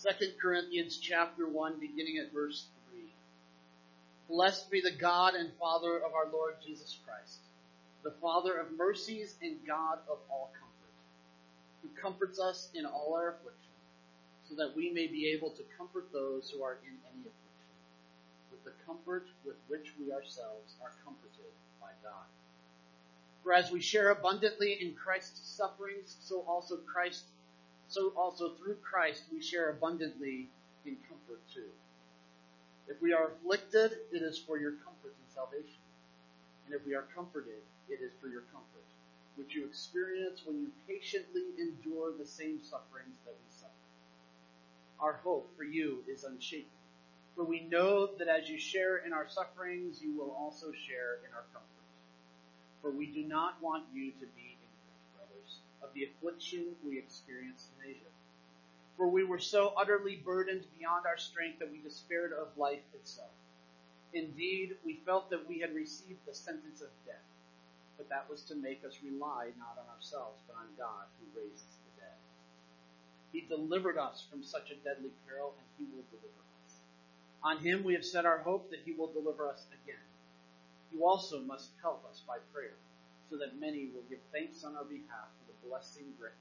2 Corinthians chapter 1, beginning at verse 3. Blessed be the God and Father of our Lord Jesus Christ, the Father of mercies and God of all comfort, who comforts us in all our affliction, so that we may be able to comfort those who are in any affliction, with the comfort with which we ourselves are comforted by God. For as we share abundantly in Christ's sufferings, so also through Christ we share abundantly in comfort too. If we are afflicted, it is for your comfort and salvation. And if we are comforted, it is for your comfort, which you experience when you patiently endure the same sufferings that we suffer. Our hope for you is unshaken, for we know that as you share in our sufferings, you will also share in our comfort. For we do not want you to be ignorant, brothers, of the affliction we experienced in Asia. For we were so utterly burdened beyond our strength that we despaired of life itself. Indeed, we felt that we had received the sentence of death, but that was to make us rely not on ourselves, but on God who raises the dead. He delivered us from such a deadly peril, and he will deliver us. On him we have set our hope that he will deliver us again. You also must help us by prayer, so that many will give thanks on our behalf for the blessing grace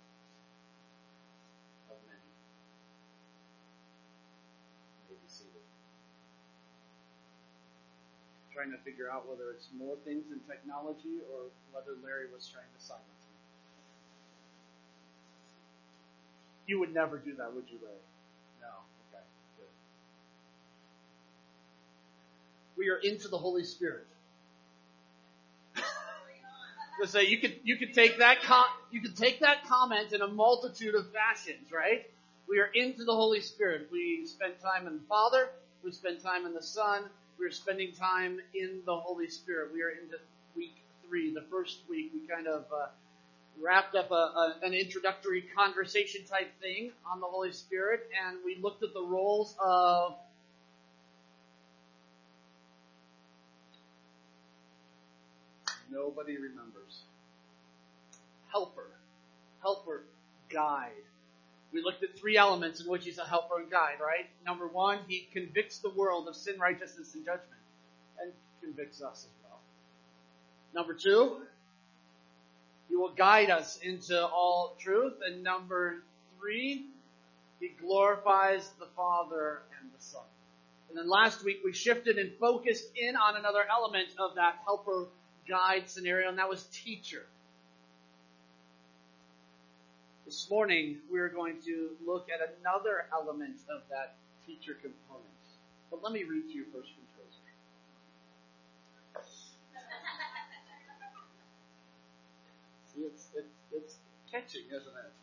of many. You may be seated. Trying to figure out whether it's more things in technology or whether Larry was trying to silence me. You would never do that, would you, Larry? No. Okay, good. We are into the Holy Spirit. So you could take that comment in a multitude of fashions, right? We are into the Holy Spirit. We spend time in the Father. We spend time in the Son. We're spending time in the Holy Spirit. We are into week 3. The first week we kind of wrapped up an introductory conversation type thing on the Holy Spirit, and we looked at the roles of nobody remembers. Helper, guide. We looked at 3 elements in which he's a helper and guide, right? Number 1, he convicts the world of sin, righteousness, and judgment, and convicts us as well. Number 2, he will guide us into all truth. And number 3, he glorifies the Father and the Son. And then last week we shifted and focused in on another element of that helper guide scenario, and that was teacher. This morning, we're going to look at another element of that teacher component. But let me read to you first from Tozer. See, it's catching, isn't it?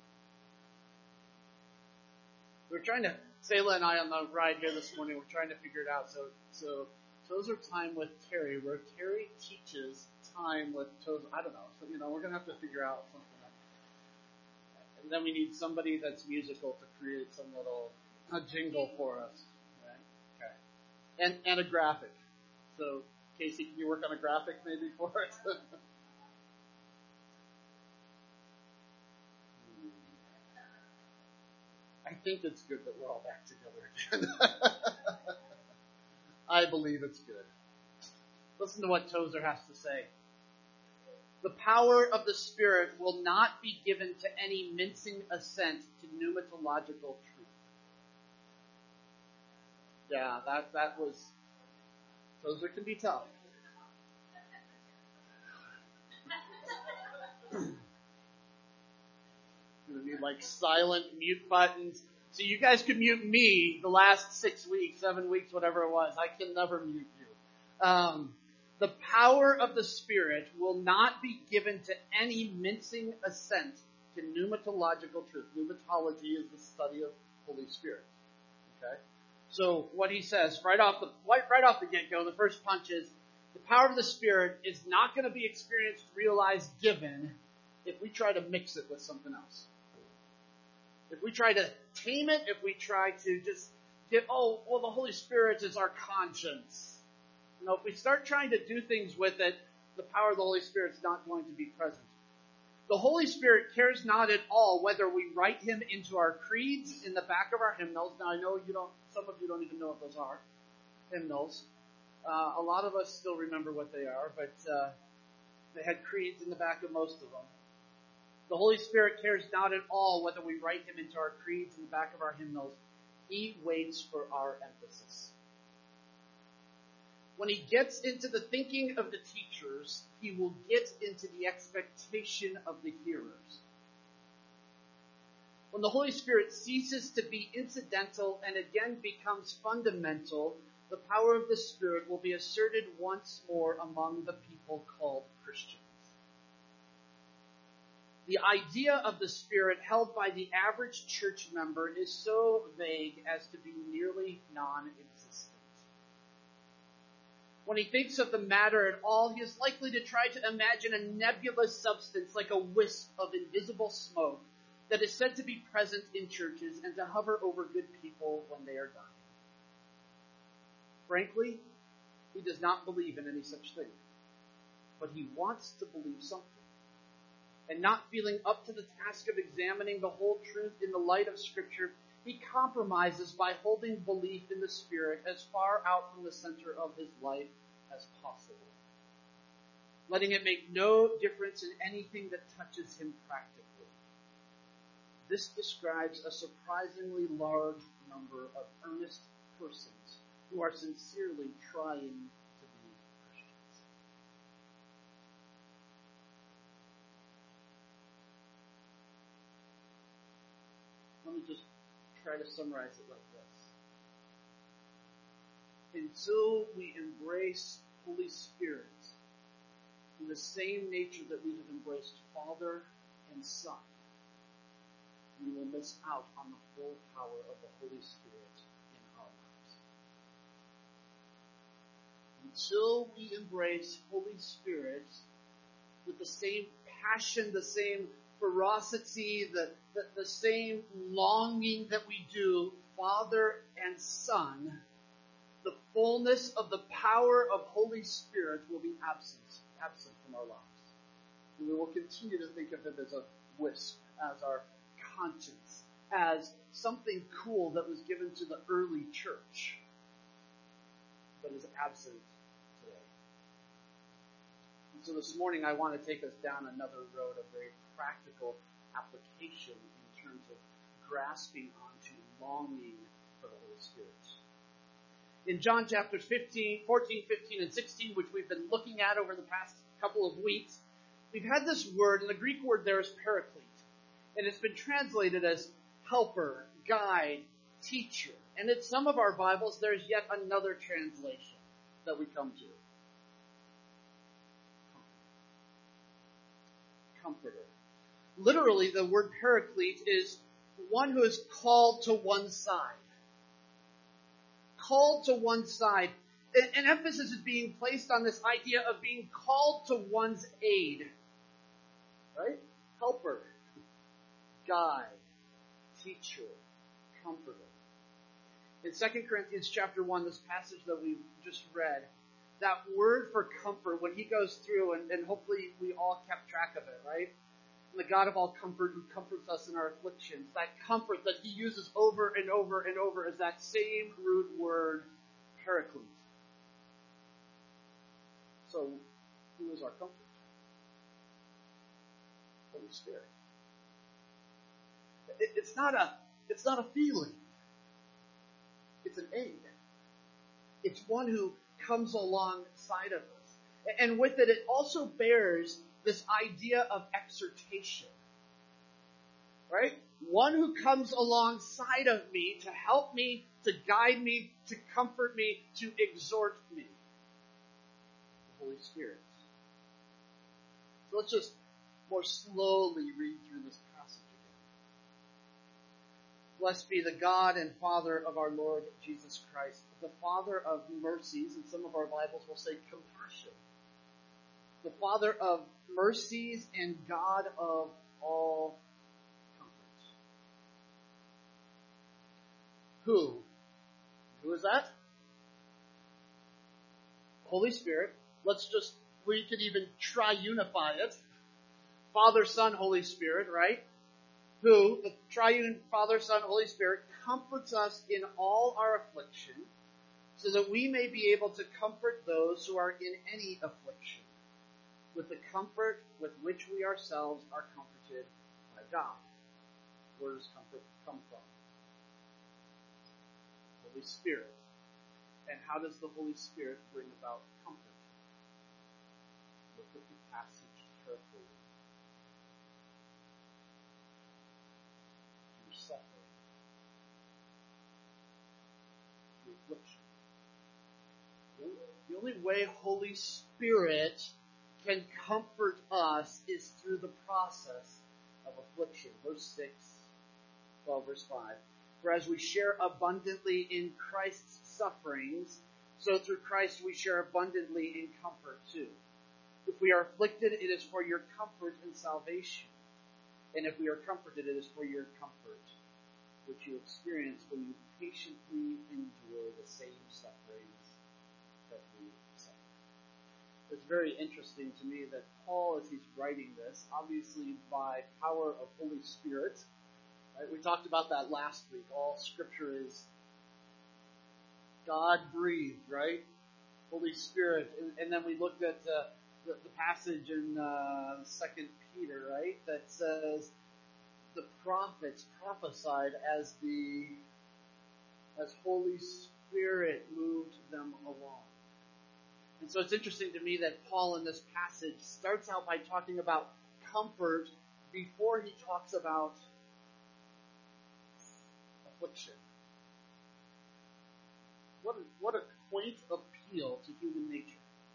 We're trying to, Selah and I on the ride here this morning, we're trying to figure it out. So Tozer time with Terry, where Terry teaches time with Tozer. I don't know. So, we're going to have to figure out something. And then we need somebody that's musical to create some little jingle for us. Right? Okay. And a graphic. So, Casey, can you work on a graphic maybe for us? I think it's good that we're all back together again. I believe it's good. Listen to what Tozer has to say. The power of the Spirit will not be given to any mincing assent to pneumatological truth. Yeah, that was, Tozer can be tough. Going to need silent mute buttons. So you guys could mute me the last 6 weeks, 7 weeks, whatever it was. I can never mute you. The power of the Spirit will not be given to any mincing assent to pneumatological truth. Pneumatology is the study of Holy Spirit. Okay? So what he says right off the get-go, the first punch is the power of the Spirit is not going to be experienced, realized, given if we try to mix it with something else. If we try to tame it, if we try to just get, the Holy Spirit is our conscience. If we start trying to do things with it, the power of the Holy Spirit is not going to be present. The Holy Spirit cares not at all whether we write him into our creeds in the back of our hymnals. Now I know some of you don't even know what those are, hymnals. A lot of us still remember what they are, but they had creeds in the back of most of them. The Holy Spirit cares not at all whether we write him into our creeds in the back of our hymnals. He waits for our emphasis. When he gets into the thinking of the teachers, he will get into the expectation of the hearers. When the Holy Spirit ceases to be incidental and again becomes fundamental, the power of the Spirit will be asserted once more among the people called Christians. The idea of the Spirit held by the average church member is so vague as to be nearly non-existent. When he thinks of the matter at all, he is likely to try to imagine a nebulous substance like a wisp of invisible smoke that is said to be present in churches and to hover over good people when they are dying. Frankly, he does not believe in any such thing, but he wants to believe something. And not feeling up to the task of examining the whole truth in the light of Scripture, he compromises by holding belief in the Spirit as far out from the center of his life as possible, letting it make no difference in anything that touches him practically. This describes a surprisingly large number of earnest persons who are sincerely trying to be Christians. Let me just try to summarize it like this. Until we embrace Holy Spirit in the same nature that we have embraced Father and Son, we will miss out on the full power of the Holy Spirit in our lives. Until we embrace Holy Spirit with the same passion, the same ferocity, the same longing that we do, Father and Son, the fullness of the power of Holy Spirit will be absent from our lives. And we will continue to think of it as a wisp, as our conscience, as something cool that was given to the early church, but is absent today. And so this morning I want to take us down another road of very practical application in terms of grasping onto longing for the Holy Spirit. In John chapters 14, 15, and 16, which we've been looking at over the past couple of weeks, we've had this word, and the Greek word there is paraclete. And it's been translated as helper, guide, teacher. And in some of our Bibles, there's yet another translation that we come to. Comforter. Literally, the word paraclete is one who is called to one side. Called to one side. An emphasis is being placed on this idea of being called to one's aid. Right? Helper, guide, teacher, comforter. In 2 Corinthians chapter 1, this passage that we've just read, that word for comfort, when he goes through, and hopefully we all kept track of it, right? And the God of all comfort who comforts us in our afflictions, that comfort that he uses over and over and over is that same root word, paraclete. So, who is our comfort? Holy Spirit. It's not a feeling. It's an aid. It's one who comes alongside of us. And with it, it also bears this idea of exhortation. Right? One who comes alongside of me to help me, to guide me, to comfort me, to exhort me. The Holy Spirit. So let's just more slowly read through this passage again. Blessed be the God and Father of our Lord Jesus Christ, the Father of mercies, and some of our Bibles will say compassion. The Father of mercies and God of all comfort. Who is that? Holy Spirit. We could even try-unify it. Father, Son, Holy Spirit, right? Who, the triune Father, Son, Holy Spirit, comforts us in all our affliction, so that we may be able to comfort those who are in any affliction, with the comfort with which we ourselves are comforted by God. Where does comfort come from? Holy Spirit. And how does the Holy Spirit bring about comfort? Look at the passage carefully. Through suffering. Through affliction. The only way Holy Spirit can comfort us is through the process of affliction. Verse 6, 12, verse 5. For as we share abundantly in Christ's sufferings, so through Christ we share abundantly in comfort too. If we are afflicted, it is for your comfort and salvation. And if we are comforted, it is for your comfort, which you experience when you patiently endure the same sufferings that we suffer. It's very interesting to me that Paul, as he's writing this, obviously by power of Holy Spirit, right? We talked about that last week. All Scripture is God-breathed, right? Holy Spirit. And then we looked at the passage in 2 Peter, right? That says the prophets prophesied as Holy Spirit moved them along. And so it's interesting to me that Paul in this passage starts out by talking about comfort before he talks about affliction. What a quaint appeal to human nature.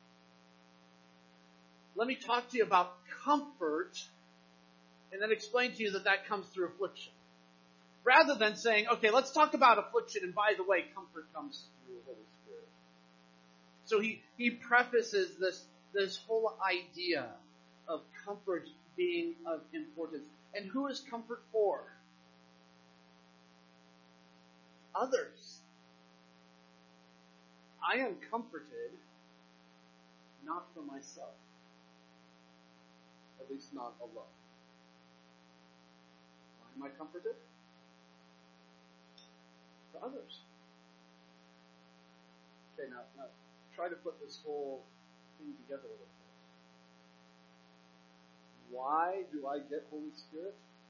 Let me talk to you about comfort and then explain to you that comes through affliction. Rather than saying, okay, let's talk about affliction, and by the way, comfort comes through the Holy Spirit. So he prefaces this whole idea of comfort being of importance. And who is comfort for? Others. I am comforted not for myself. At least not alone. Why am I comforted? For others. Okay, now try to put this whole thing together a little bit. Why do I get Holy Spirit?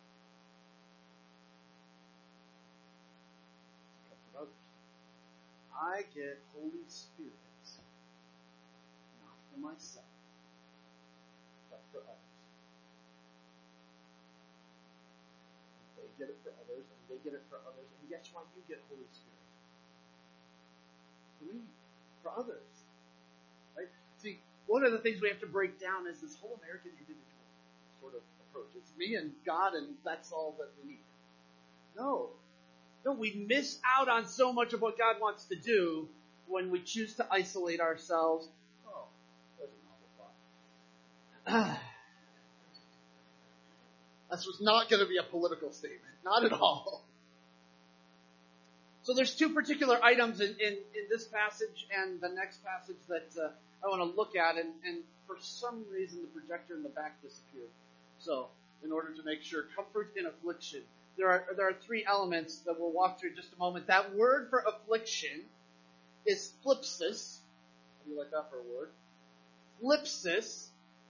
To comfort others. I get Holy Spirit not for myself, but for others. They get it for others, and they get it for others, and guess why you get Holy Spirit? For me, for others. Right? See, one of the things we have to break down is this whole American individual sort of approach. It's me and God, and that's all that we need. No, we miss out on so much of what God wants to do when we choose to isolate ourselves. Oh, there's a novel thought. This was not going to be a political statement. Not at all. So there's two particular items in this passage and the next passage that I want to look at, and for some reason the projector in the back disappeared. So, in order to make sure, comfort in affliction. There are three elements that we'll walk through in just a moment. That word for affliction is thlipsis. How do you like that for a word? Thlipsis.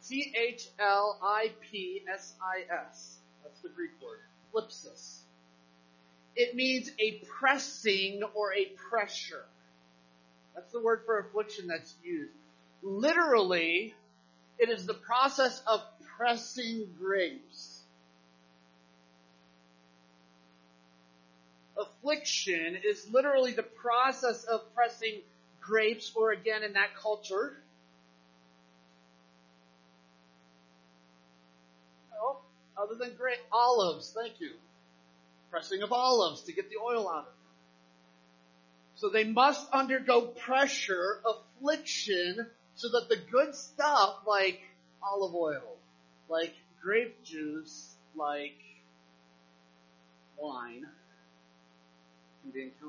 Thlipsis. That's the Greek word. Thlipsis. It means a pressing or a pressure. That's the word for affliction that's used. Literally, it is the process of pressing grapes. Affliction is literally the process of pressing grapes, or again in that culture, other than olives, thank you. Pressing of olives to get the oil out of them. So they must undergo pressure, affliction, so that the good stuff like olive oil, like grape juice, like wine, can be encountered.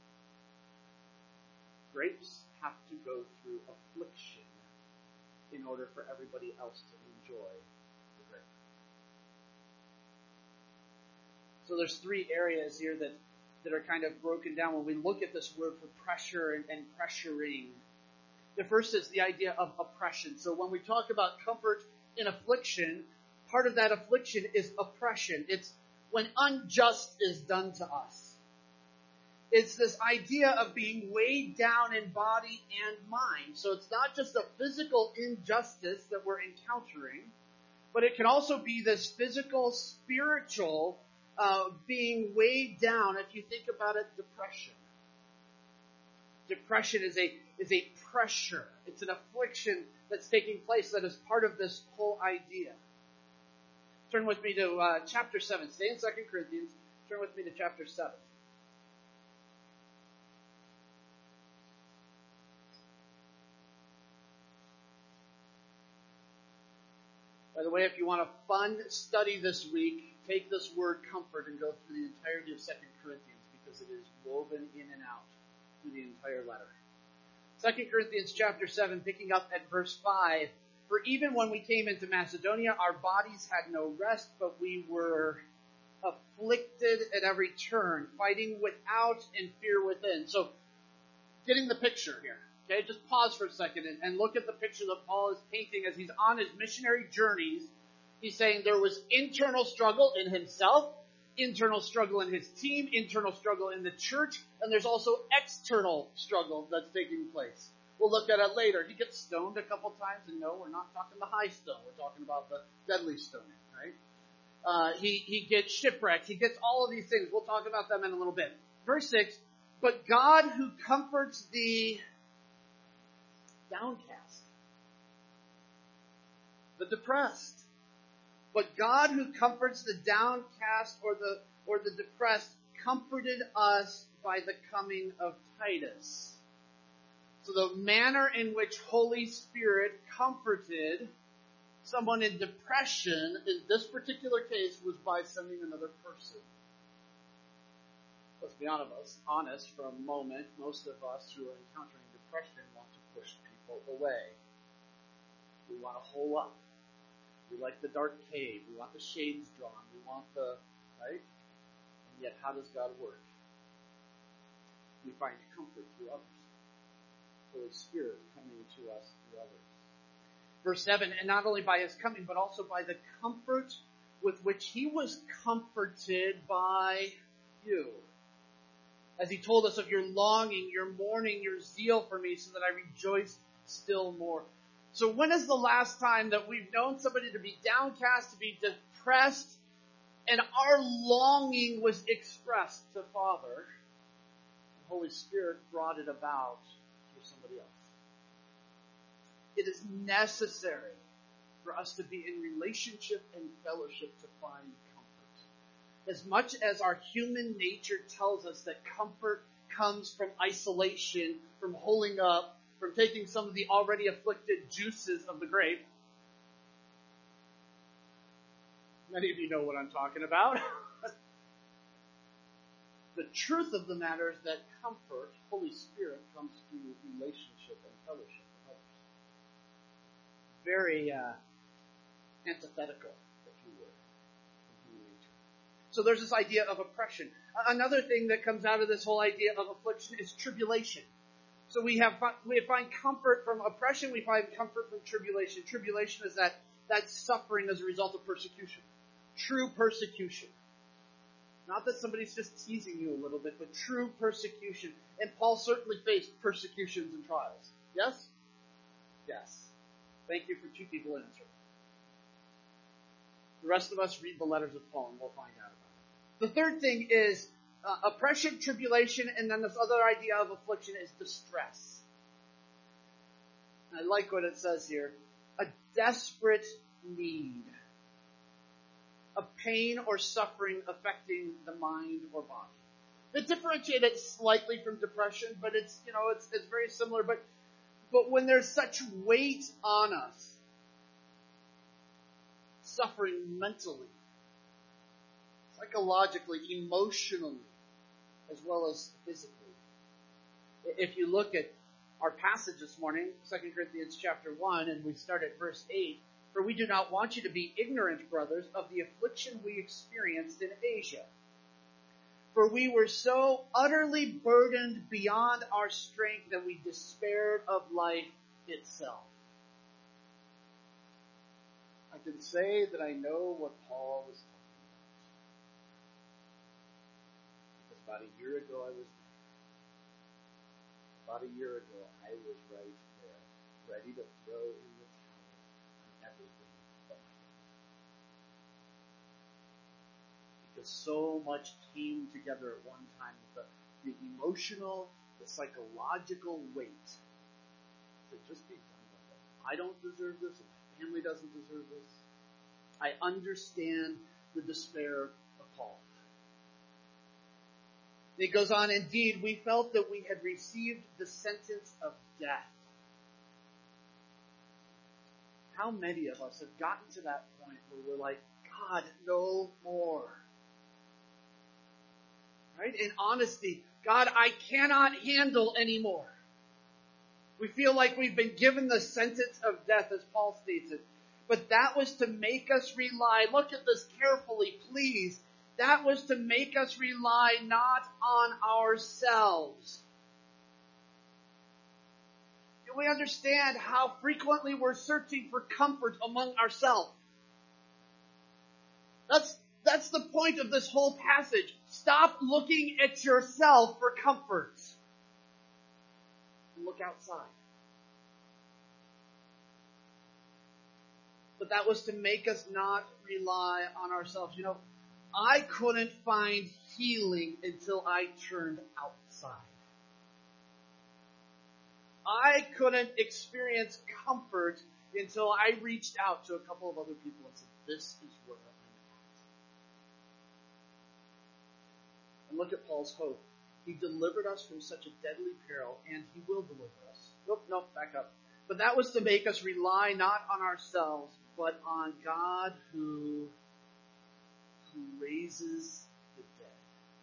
Grapes have to go through affliction in order for everybody else to enjoy the grape. So there's three areas here that are kind of broken down when we look at this word for pressure and pressuring. The first is the idea of oppression. So when we talk about comfort in affliction, part of that affliction is oppression. It's when unjust is done to us. It's this idea of being weighed down in body and mind. So it's not just a physical injustice that we're encountering, but it can also be this physical, spiritual being weighed down. If you think about it, depression. Depression is a pressure. It's an affliction that's taking place that is part of this whole idea. Turn with me to chapter 7. Stay in 2 Corinthians. Turn with me to chapter 7. By the way, if you want a fun study this week, take this word comfort and go through the entirety of 2 Corinthians because it is woven in and out through the entire letter. 2 Corinthians chapter 7, picking up at verse 5. For even when we came into Macedonia, our bodies had no rest, but we were afflicted at every turn, fighting without and fear within. So, getting the picture here. Okay, just pause for a second and look at the picture that Paul is painting as he's on his missionary journeys. He's saying there was internal struggle in himself, internal struggle in his team, internal struggle in the church, and there's also external struggle that's taking place. We'll look at it later. He gets stoned a couple times, and no, we're not talking the high stone. We're talking about the deadly stoning, right? He gets shipwrecked. He gets all of these things. We'll talk about them in a little bit. Verse 6, but God who comforts the downcast, the depressed. But God who comforts the downcast or the depressed comforted us by the coming of Titus. So the manner in which Holy Spirit comforted someone in depression in this particular case was by sending another person. Let's be honest for a moment. Most of us who are encountering depression want to push people away. We want to hole up. We like the dark cave. We want the shades drawn. We want right? And yet, how does God work? We find comfort through others. Holy Spirit coming to us through others. Verse 7, and not only by his coming, but also by the comfort with which he was comforted by you. As he told us of your longing, your mourning, your zeal for me, so that I rejoice still more. So when is the last time that we've known somebody to be downcast, to be depressed, and our longing was expressed to Father? The Holy Spirit brought it about through somebody else. It is necessary for us to be in relationship and fellowship to find comfort. As much as our human nature tells us that comfort comes from isolation, from holding up, from taking some of the already afflicted juices of the grape. Many of you know what I'm talking about. The truth of the matter is that comfort, Holy Spirit, comes through relationship and fellowship with others. Very antithetical, if you would, from human nature. So there's this idea of oppression. Another thing that comes out of this whole idea of affliction is tribulation. So we find comfort from oppression, we find comfort from tribulation. Tribulation is that suffering as a result of persecution. True persecution. Not that somebody's just teasing you a little bit, but true persecution. And Paul certainly faced persecutions and trials. Yes? Yes. Thank you for two people answering. The rest of us read the letters of Paul and we'll find out about it. The third thing is oppression, tribulation, and then this other idea of affliction is distress. And I like what it says here. A desperate need. A pain or suffering affecting the mind or body. They differentiate it slightly from depression, but it's very similar. But when there's such weight on us, suffering mentally, psychologically, emotionally, as well as physically. If you look at our passage this morning, 2 Corinthians chapter 1, and we start at verse 8, for we do not want you to be ignorant, brothers, of the affliction we experienced in Asia. For we were so utterly burdened beyond our strength that we despaired of life itself. I can say that I know what Paul was talking about. Because about a year ago I was there. About a year ago I was right there, ready to throw in the towel on everything but my God. Because so much came together at one time with the emotional, the psychological weight to just be done with it. I don't deserve this, and my family doesn't deserve this. I understand the despair of Paul. It goes on, indeed, we felt that we had received the sentence of death. How many of us have gotten to that point where we're like, God, no more. Right? In honesty, God, I cannot handle anymore. We feel like we've been given the sentence of death, as Paul states it. But that was to make us rely, look at this carefully, please. That was to make us rely not on ourselves. Do we understand how frequently we're searching for comfort among ourselves? That's the point of this whole passage. Stop looking at yourself for comfort. And look outside. But that was to make us not rely on ourselves. You know, I couldn't find healing until I turned outside. I couldn't experience comfort until I reached out to a couple of other people and said, this is where I'm at. And look at Paul's hope. He delivered us from such a deadly peril, and he will deliver us. Nope, back up. But that was to make us rely not on ourselves, but on God who raises the dead.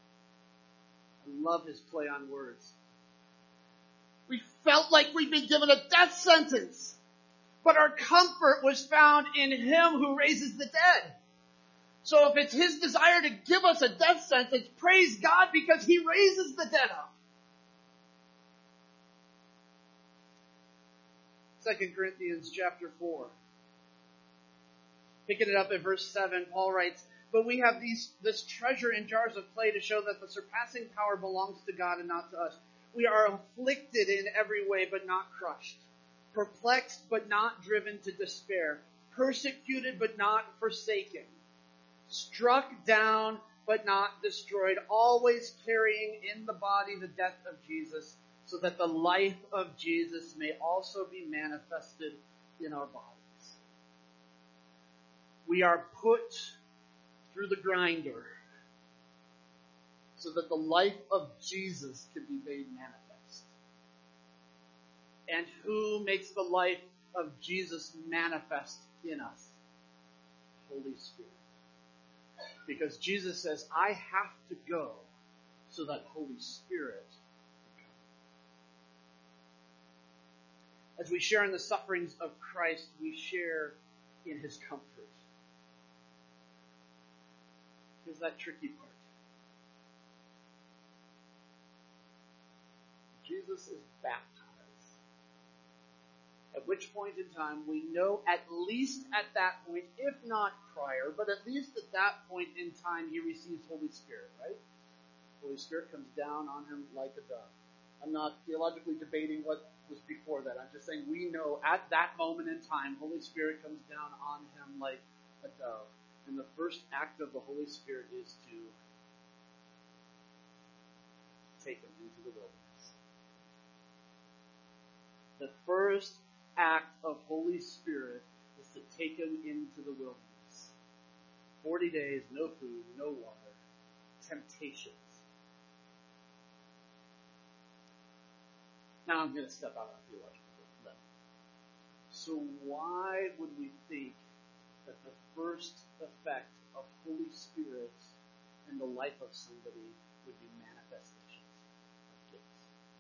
I love his play on words. We felt like we'd been given a death sentence, but our comfort was found in him who raises the dead. So if it's his desire to give us a death sentence, praise God because he raises the dead up. 2 Corinthians chapter 4. Picking it up at verse 7, Paul writes, but we have this treasure in jars of clay to show that the surpassing power belongs to God and not to us. We are afflicted in every way, but not crushed. Perplexed, but not driven to despair. Persecuted, but not forsaken. Struck down, but not destroyed. Always carrying in the body the death of Jesus, so that the life of Jesus may also be manifested in our bodies. We are put through the grinder so that the life of Jesus can be made manifest. And who makes the life of Jesus manifest in us? Holy Spirit. Because Jesus says, I have to go so that Holy Spirit can come. As we share in the sufferings of Christ, we share in his comfort. Here's that tricky part. Jesus is baptized. At which point in time we know at least at that point, if not prior, but at least at that point in time he receives Holy Spirit, right? Holy Spirit comes down on him like a dove. I'm not theologically debating what was before that. I'm just saying we know at that moment in time Holy Spirit comes down on him like a dove. And the first act of the Holy Spirit is to take him into the wilderness. The first act of Holy Spirit is to take him into the wilderness. 40 days, no food, no water, temptations. Now I'm going to step out on theological level. So why would we think that the first effect of Holy Spirit in the life of somebody would be manifestations of gifts?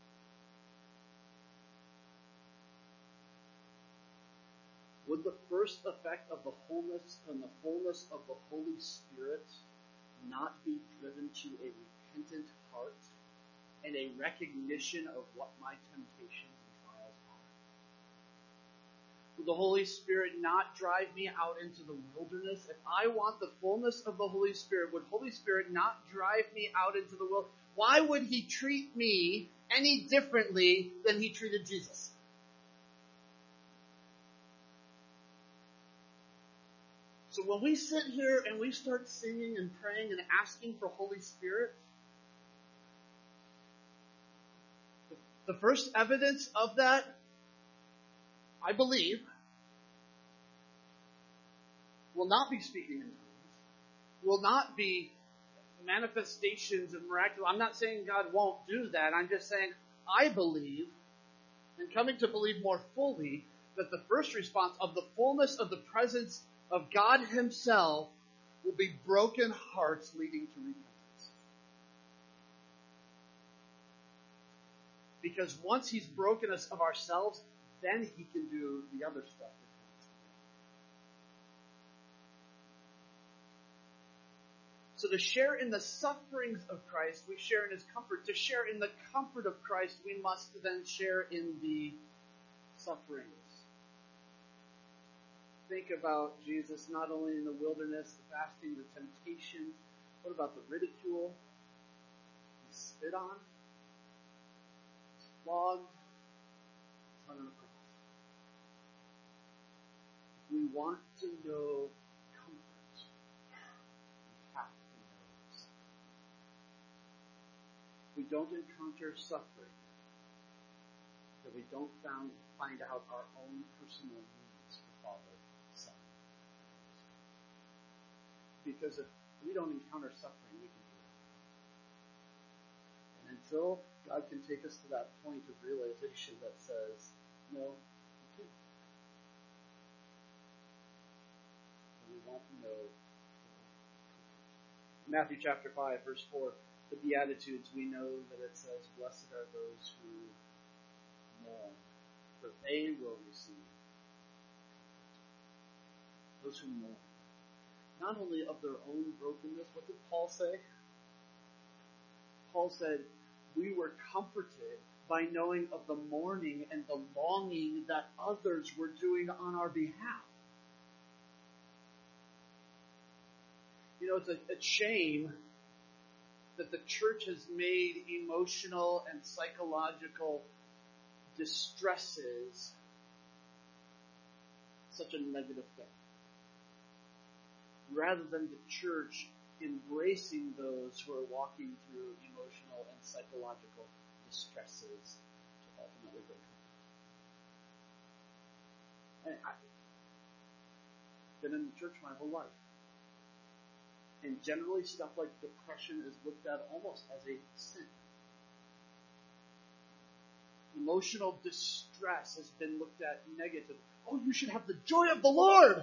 Would the first effect of the wholeness and the fullness of the Holy Spirit not be driven to a repentant heart and a recognition of what my temptations and trials are? Will the Holy Spirit not drive me out into the wilderness? If I want the fullness of the Holy Spirit, would Holy Spirit not drive me out into the wilderness? Why would he treat me any differently than he treated Jesus? So when we sit here and we start singing and praying and asking for Holy Spirit, the first evidence of that, I believe, will not be speaking in tongues, will not be manifestations of miraculous. I'm not saying God won't do that. I'm just saying I believe, and coming to believe more fully, that the first response of the fullness of the presence of God himself will be broken hearts leading to repentance. Because once he's broken us of ourselves, then he can do the other stuff. So to share in the sufferings of Christ, we share in his comfort. To share in the comfort of Christ, we must then share in the sufferings. Think about Jesus not only in the wilderness, the fasting, the temptations. What about the ridicule? He's spit on. He's flogged. He's hung on a cross. If we want to know comfort, we have to know suffering. If we don't encounter suffering, that we don't find out our own personal needs for Father, Son, and Spirit. Because if we don't encounter suffering, we can do that. And until God can take us to that point of realization that says, no, you can't. And we won't know. Matthew chapter 5, verse 4, the Beatitudes, we know that it says, blessed are those who mourn, for they will receive comfort. Those who mourn. Not only of their own brokenness, what did Paul say? Paul said, we were comforted by knowing of the mourning and the longing that others were doing on our behalf. You know, it's a shame that the church has made emotional and psychological distresses such a negative thing. Rather than the church embracing those who are walking through emotional and psychological distresses to ultimately bring comfort. I've been in the church my whole life. And generally stuff like depression is looked at almost as a sin. Emotional distress has been looked at negative. Oh, you should have the joy of the Lord!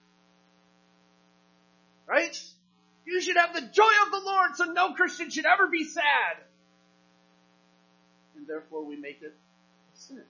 Right? You should have the joy of the Lord, so no Christian should ever be sad. And therefore we make it a sin.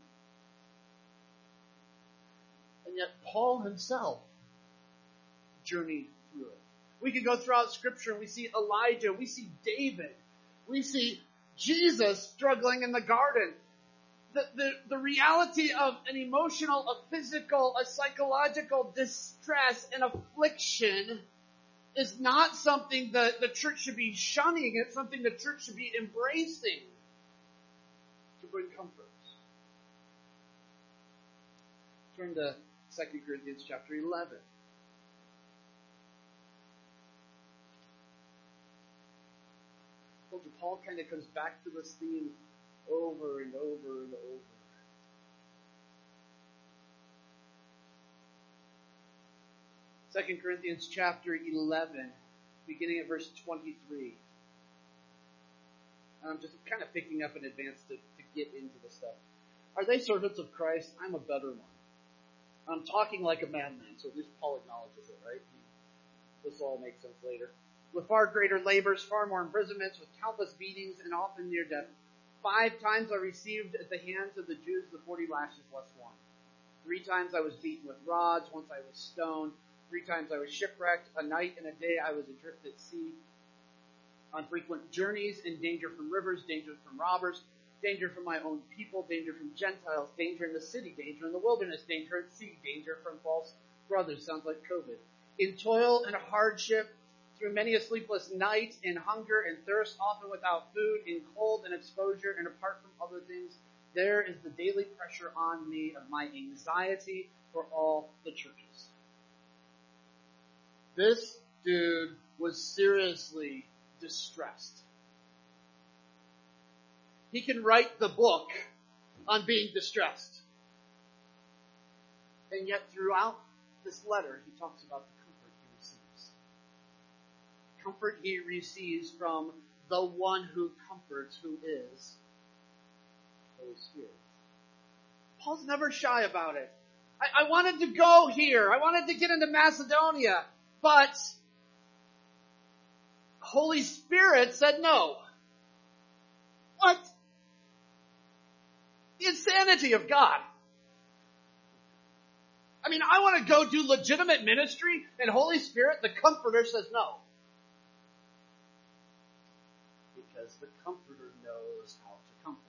And yet Paul himself journeyed through it. We could go throughout Scripture and we see Elijah, we see David, we see Jesus struggling in the garden. The reality of an emotional, a physical, a psychological distress and affliction is not something that the church should be shunning. It's something the church should be embracing to bring comfort. Turn to 2 Corinthians chapter 11. Paul kind of comes back to this theme over and over and over. 2 Corinthians chapter 11, beginning at verse 23. I'm just kind of picking up in advance to get into the stuff. Are they servants of Christ? I'm a better one. I'm talking like a madman, so at least Paul acknowledges it, right? This all makes sense later. With far greater labors, far more imprisonments, with countless beatings, and often near death. 5 times I received at the hands of the Jews the 40 lashes less one. 3 times I was beaten with rods, once I was stoned, 3 times I was shipwrecked, a night and a day I was adrift at sea. On frequent journeys, in danger from rivers, danger from robbers, danger from my own people, danger from Gentiles, danger in the city, danger in the wilderness, danger at sea, danger from false brothers. Sounds like COVID. In toil and hardship, through many a sleepless night, in hunger and thirst, often without food, in cold and exposure, and apart from other things, there is the daily pressure on me of my anxiety for all the churches. This dude was seriously distressed. He can write the book on being distressed. And yet throughout this letter, he talks about the comfort he receives. Comfort he receives from the one who comforts, who is Holy Spirit. Paul's never shy about it. I wanted to go here. I wanted to get into Macedonia. But Holy Spirit said no. What? The insanity of God. I mean, I want to go do legitimate ministry, and Holy Spirit, the Comforter, says no. Because the Comforter knows how to comfort.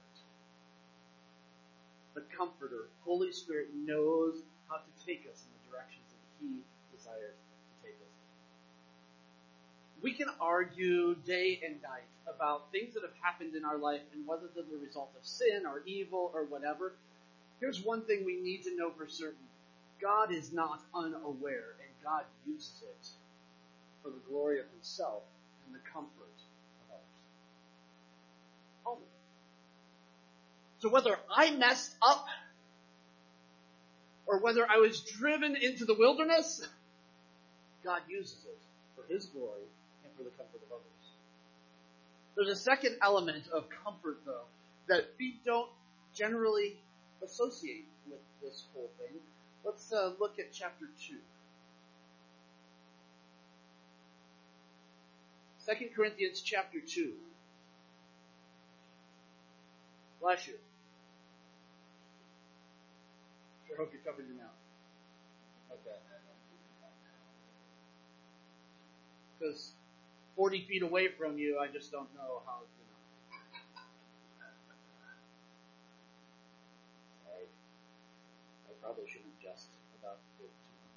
The Comforter, Holy Spirit, knows how to take us in the directions that He desires to take us. We can argue day and night about things that have happened in our life and whether they're the result of sin or evil or whatever. Here's one thing we need to know for certain. God is not unaware, and God uses it for the glory of Himself and the comfort of others. Only. So whether I messed up or whether I was driven into the wilderness, God uses it for His glory and for the comfort of others. There's a second element of comfort, though, that we don't generally associate with this whole thing. Let's look at chapter 2. 2 Corinthians chapter 2. Bless you. Sure hope you covered your mouth. Okay. Because 40 feet away from you, I just don't know how, Sorry. I probably shouldn't jest about it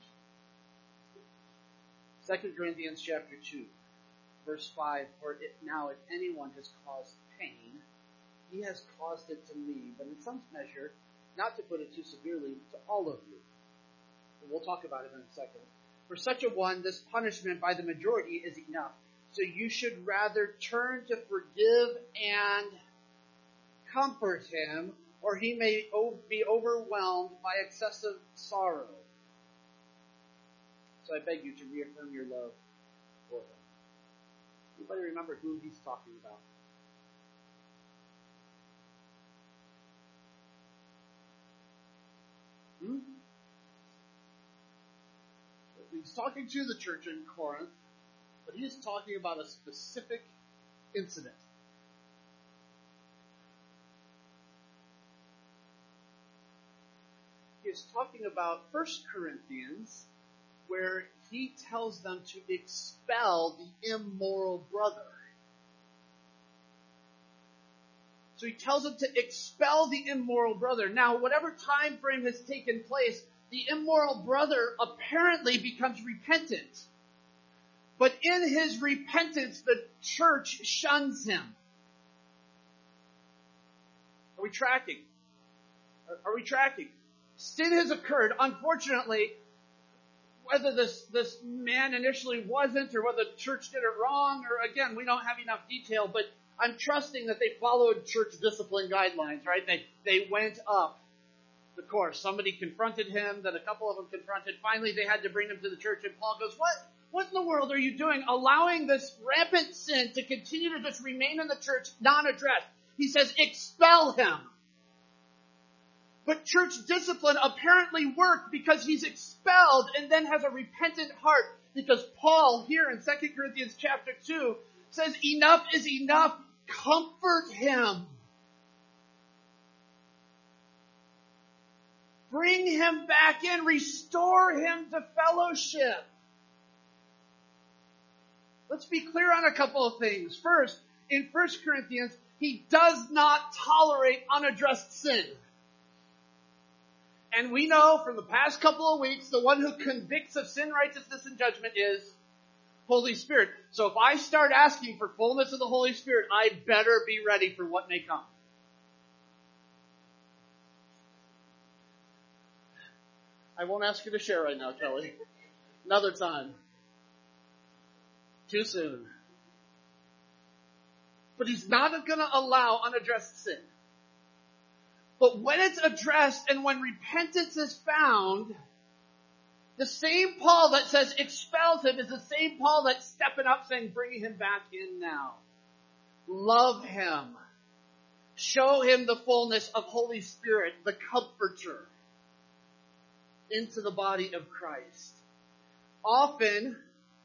too much. 2 Corinthians chapter 2, verse 5, For now if anyone has caused pain, he has caused it to me, but in some measure, not to put it too severely, to all of you. And we'll talk about it in a second. For such a one, this punishment by the majority is enough. So you should rather turn to forgive and comfort him, or he may be overwhelmed by excessive sorrow. So I beg you to reaffirm your love for him. Anybody remember who he's talking about? He's talking to the church in Corinth, but he's talking about a specific incident. He is talking about 1 Corinthians, where he tells them to expel the immoral brother. So he tells them to expel the immoral brother. Now, whatever time frame has taken place, the immoral brother apparently becomes repentant. But in his repentance, the church shuns him. Are we tracking? Are we tracking? Sin has occurred. Unfortunately, whether this man initially wasn't, or whether the church did it wrong, or again, we don't have enough detail, but I'm trusting that they followed church discipline guidelines, right? They went up the course. Somebody confronted him, then a couple of them confronted. Finally, they had to bring him to the church, and Paul goes, What in the world are you doing, allowing this rampant sin to continue to just remain in the church non-addressed? He says, expel him. But church discipline apparently worked because he's expelled and then has a repentant heart. Because Paul, here in 2 Corinthians chapter 2, says, enough is enough. Comfort him. Bring him back in. Restore him to fellowship. let's be clear on a couple of things. First, in 1 Corinthians, he does not tolerate unaddressed sin. And we know from the past couple of weeks, the one who convicts of sin, righteousness, and judgment is Holy Spirit. So if I start asking for fullness of the Holy Spirit, I better be ready for what may come. I won't ask you to share right now, Kelly. Another time. Too soon. But he's not going to allow unaddressed sin. But when it's addressed and when repentance is found, the same Paul that says expels him is the same Paul that's stepping up saying bring him back in now. Love him. Show him the fullness of Holy Spirit, the Comforter, into the body of Christ. Often,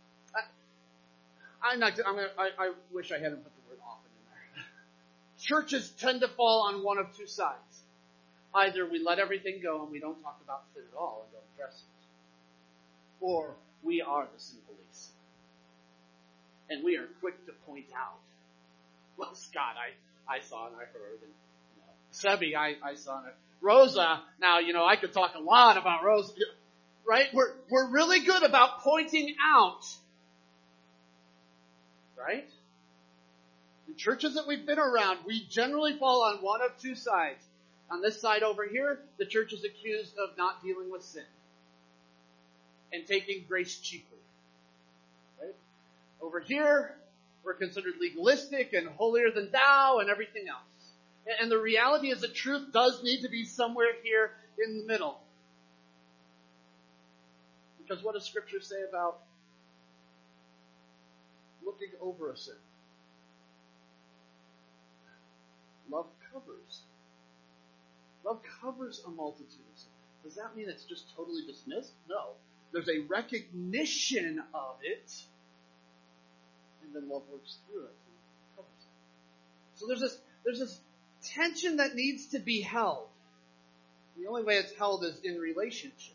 I wish I hadn't put the word often in there. Churches tend to fall on one of two sides. Either we let everything go and we don't talk about sin at all and don't address it. Or we are the sin police. And we are quick to point out, well, Scott, I saw and I heard, and Sebi, I saw and I heard. Rosa, now, I could talk a lot about Rosa, right? We're really good about pointing out, right? In churches that we've been around, we generally fall on one of two sides. On this side over here, the church is accused of not dealing with sin and taking grace cheaply, right? Over here, we're considered legalistic and holier than thou and everything else. And the reality is the truth does need to be somewhere here in the middle. Because what does Scripture say about looking over a sin? Love covers. Love covers a multitude of sins. Does that mean it's just totally dismissed? No. There's a recognition of it, and then love works through it and covers it. So there's this tension that needs to be held. The only way it's held is in relationship.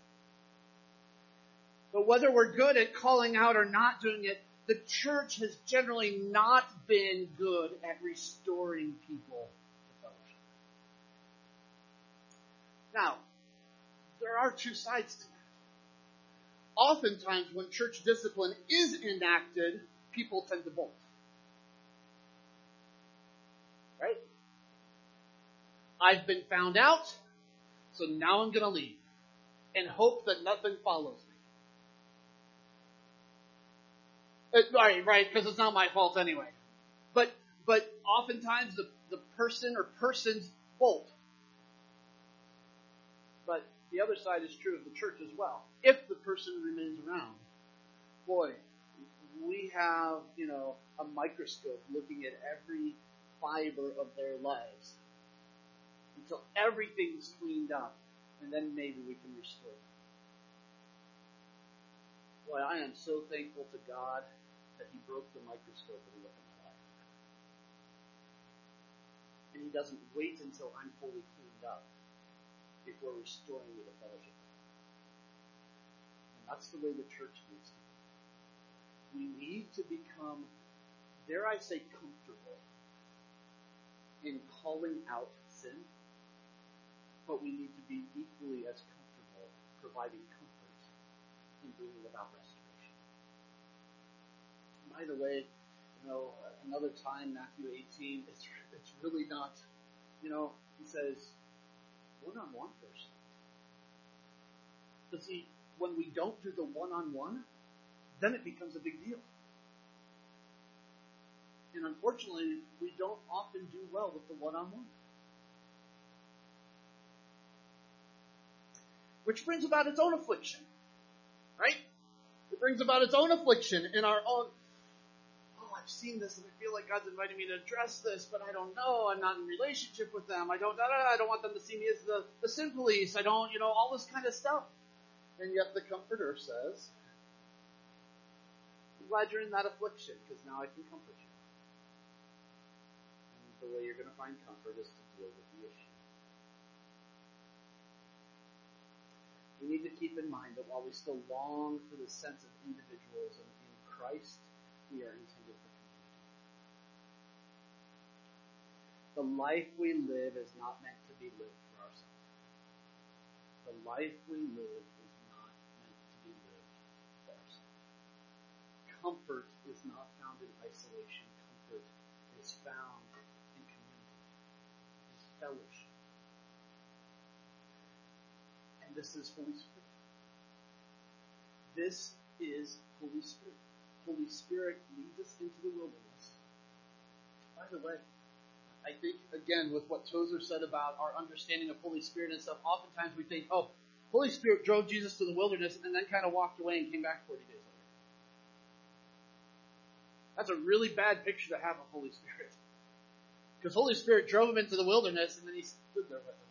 But whether we're good at calling out or not doing it, the church has generally not been good at restoring people to fellowship. Now, there are two sides to that. Oftentimes, when church discipline is enacted, people tend to bolt. Right? I've been found out, so now I'm going to leave and hope that nothing follows me. Right, because it's not my fault anyway. But oftentimes the person or persons bolt. But the other side is true of the church as well. If the person remains around, boy, we have, a microscope looking at every fiber of their lives until everything's cleaned up, and then maybe we can restore them. Boy, I am so thankful to God that He broke the microscope and looked at my life. And He doesn't wait until I'm fully cleaned up before restoring me to fellowship. And that's the way the church needs to be. We need to become, dare I say, comfortable in calling out sin, but we need to be equally as comfortable providing comfort in bringing about restoration. By the way, another time, Matthew 18, it's really not, he says, one-on-one first. But see, when we don't do the one-on-one, then it becomes a big deal. And unfortunately, we don't often do well with the one-on-one. Which brings about its own affliction. Right? It brings about its own affliction in our own, I've seen this and I feel like God's inviting me to address this, but I don't know. I'm not in relationship with them. I don't want them to see me as the sin police. I don't, all this kind of stuff. And yet the Comforter says, I'm glad you're in that affliction because now I can comfort you. And the way you're going to find comfort is to deal with the issue. We need to keep in mind that while we still long for the sense of individualism in Christ, we are intended for community. The life we live is not meant to be lived for ourselves. The life we live is not meant to be lived for ourselves. Comfort is not found in isolation. Comfort is found in community, is fellowship. And this is Holy Spirit. This is Holy Spirit. Holy Spirit leads us into the wilderness. By the way, I think, again, with what Tozer said about our understanding of Holy Spirit and stuff, oftentimes we think, oh, Holy Spirit drove Jesus to the wilderness and then kind of walked away and came back 40 days later. That's a really bad picture to have of Holy Spirit. Because Holy Spirit drove him into the wilderness and then he stood there with him.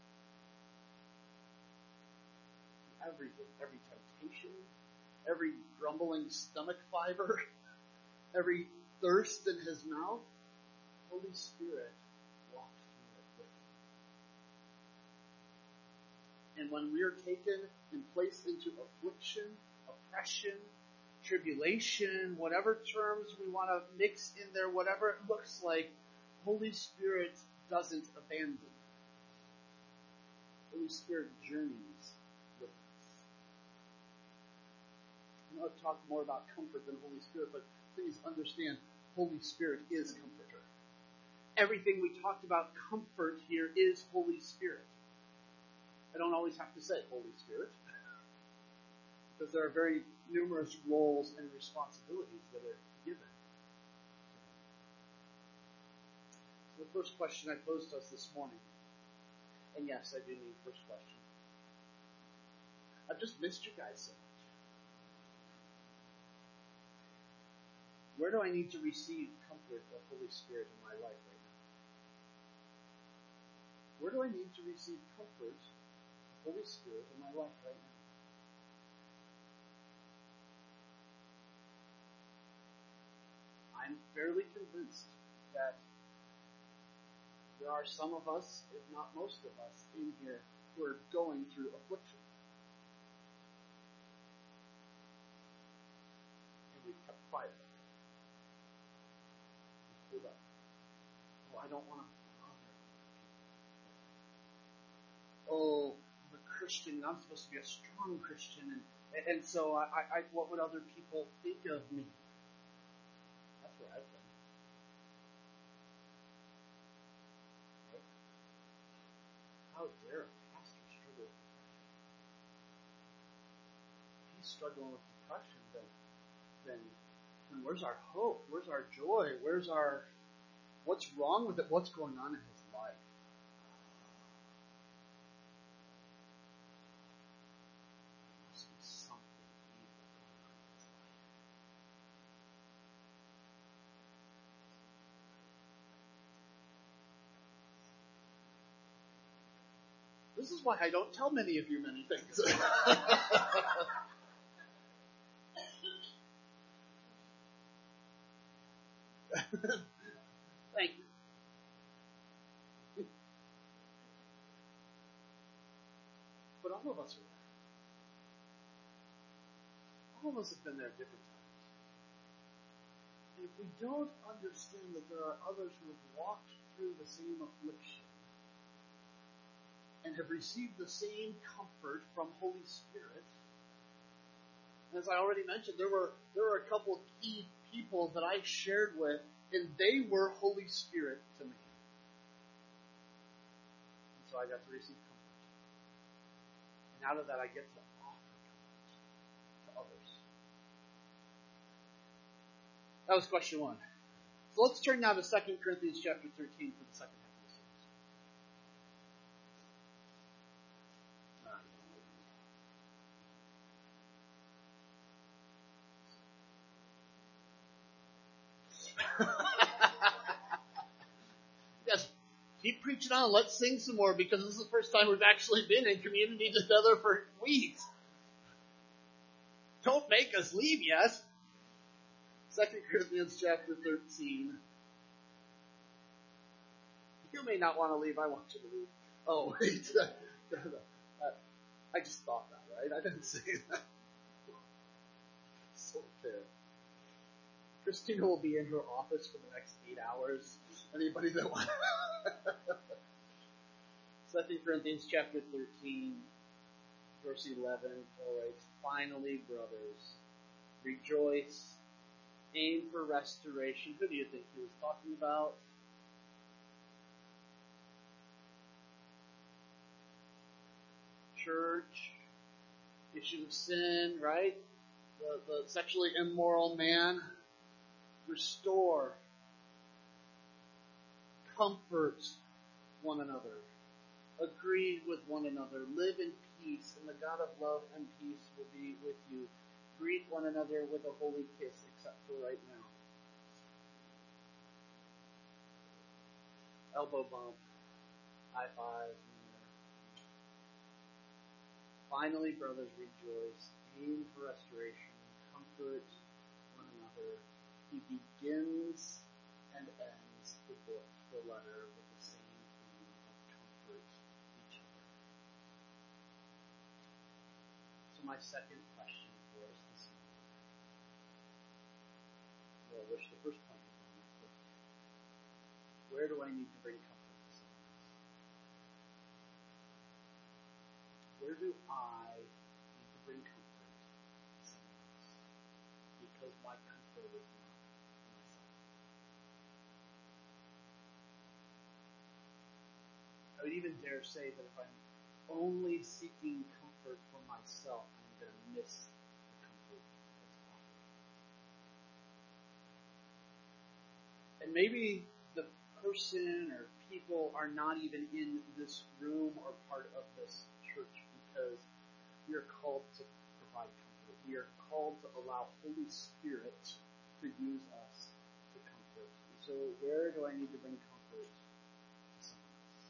Everything, every temptation, every grumbling stomach fiber, every thirst in his mouth, Holy Spirit walked through it with him. And when we are taken and placed into affliction, oppression, tribulation, whatever terms we want to mix in there, whatever it looks like, Holy Spirit doesn't abandon. Holy Spirit journeys with us. I know I've talked more about comfort than Holy Spirit, but please understand, Holy Spirit is comforter. Everything we talked about comfort here is Holy Spirit. I don't always have to say Holy Spirit, because there are very numerous roles and responsibilities that are given. So the first question I posed to us this morning, and yes, I do mean first question. I've just missed you guys so much. Where do I need to receive comfort of Holy Spirit in my life right now? Where do I need to receive comfort of Holy Spirit in my life right now? I'm fairly convinced that there are some of us, if not most of us, in here who are going through affliction. And we've kept quiet. We've pulled up. Oh, I don't want to bother. Oh, I'm a Christian, and I'm supposed to be a strong Christian, and so I what would other people think of me? That's where I've been. Okay. How dare a pastor struggle with depression? If he's struggling with depression, then where's our hope? Where's our joy? What's wrong with it? What's going on in his life? There must be something evil going on in his life. This is why I don't tell many of you many things. Thank you. But all of us are there. All of us have been there at different times. And if we don't understand that there are others who have walked through the same affliction and have received the same comfort from Holy Spirit, as I already mentioned, there were a couple of key people that I shared with, and they were Holy Spirit to me. And so I got to receive comfort. And out of that, I get to offer comfort to others. That was question 1. So let's turn now to 2 Corinthians chapter 13 for the second half of the series. Yes, keep preaching on. Let's sing some more, because this is the first time we've actually been in community together for weeks. Don't make us leave, yes? 2 Corinthians chapter 13. You may not want to leave. I want you to leave. Oh, wait. I just thought that, right? I didn't say that. So fair. Christina will be in her office for the next 8 hours. Anybody that wants? 2 Corinthians chapter 13, verse 11, Paul writes, "Finally, brothers, rejoice, aim for restoration." Who do you think he was talking about? Church, issue of sin, right? The sexually immoral man. Restore, comfort one another, agree with one another, live in peace, and the God of love and peace will be with you. Greet one another with a holy kiss, except for right now. Elbow bump, high five. Finally, brothers, rejoice, aim for restoration, comfort one another. He begins and ends the book, the letter, with the same theme of comfort each other. So my second question for us this morning. Well, I wish the first point was on this, but where do I need to bring comfort to someone else? Where do I need to bring comfort to someone else? Because my comfort is not for myself. I would even dare say that if I'm only seeking comfort for myself, I'm going to miss the comfort that's offered. And maybe the person or people are not even in this room or part of this church because we are called to provide comfort. We are called to allow Holy Spirit to use us to comfort. So where do I need to bring comfort to someone else?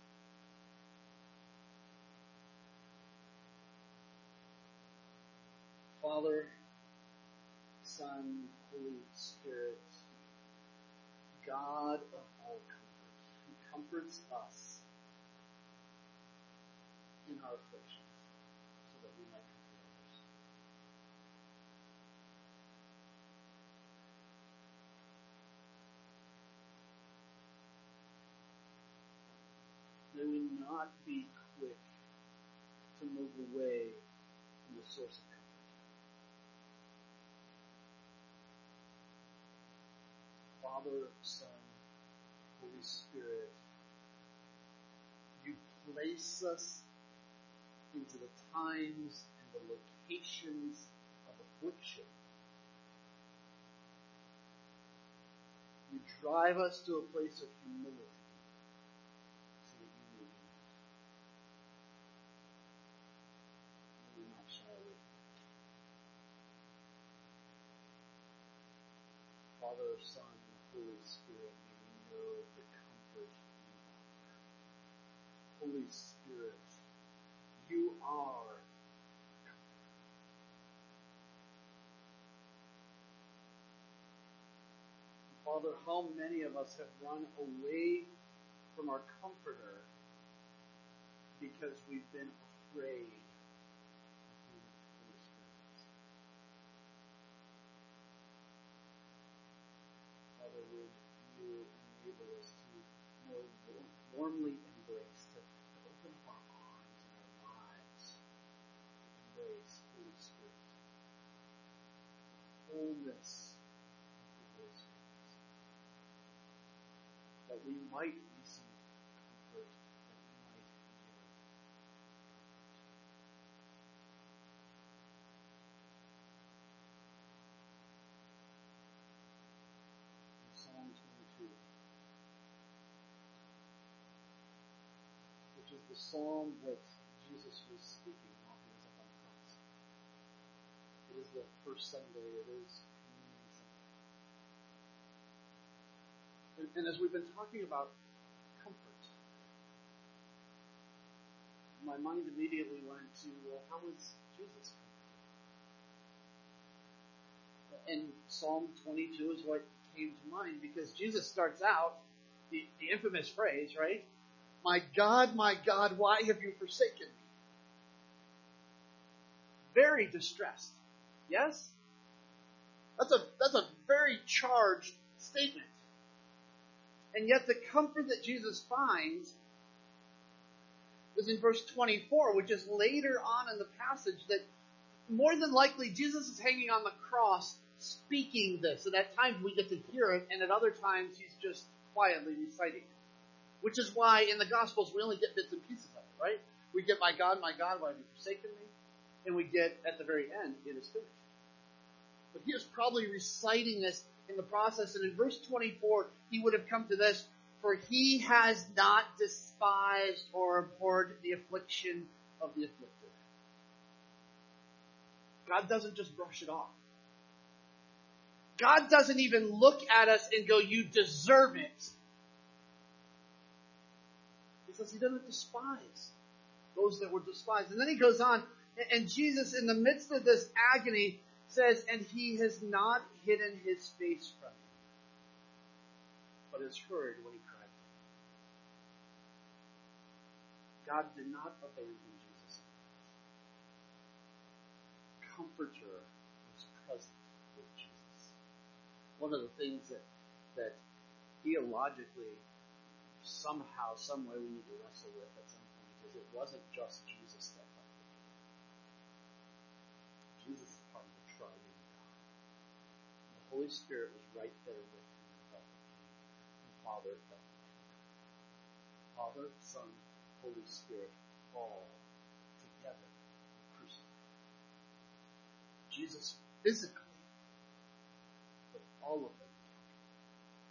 Father, Son, Holy Spirit, God of all comfort, who comforts us in our afflictions so that we might comfort others. May we not be quick to move away from the source of comfort. Father, Son, Holy Spirit, you place us into the times and the locations of affliction. You drive us to a place of humility so that you may be. May we not shy away from it. Father, Son, and Holy Spirit, may we know the comfort you offer. Holy Spirit, you are comfort. Father, how many of us have run away from our comforter because we've been afraid of who Holy Spirit is? Father, would you enable us to more warmly embrace, to open up our arms and our lives to embrace Holy Spirit, the wholeness of the Holy Spirit, that we might receive comfort, that we might give comfort. In Psalm 22, which is the psalm that Jesus was speaking while he was up on the cross. It is the first Sunday, it is Communion Sunday. And as we've been talking about comfort, my mind immediately went to, well, how was Jesus comforted? And Psalm 22 is what came to mind because Jesus starts out the infamous phrase, right? My God, why have you forsaken me? Very distressed. Yes? That's a very charged statement. And yet the comfort that Jesus finds is in verse 24, which is later on in the passage, that more than likely Jesus is hanging on the cross speaking this. And at times we get to hear it, and at other times he's just quietly reciting it. Which is why in the Gospels we only get bits and pieces of it, right? We get, my God, why have you forsaken me? And we get, at the very end, it is finished. But he was probably reciting this in the process, and in verse 24, he would have come to this, for he has not despised or abhorred the affliction of the afflicted. God doesn't just brush it off. God doesn't even look at us and go, you deserve it. He says he doesn't despise those that were despised. And then he goes on, and Jesus, in the midst of this agony, says, and he has not hidden his face from him, but has heard when he cried. God did not abandon Jesus. Comforter was present with Jesus. One of the things that theologically, somehow, some way we need to wrestle with at some point is it wasn't just Jesus that felt the pain. Jesus is part of the triune God. The Holy Spirit was right there with him and felt the pain. And the Father felt the pain. Father, Son, Holy Spirit, all together crucified. Jesus physically, but all of them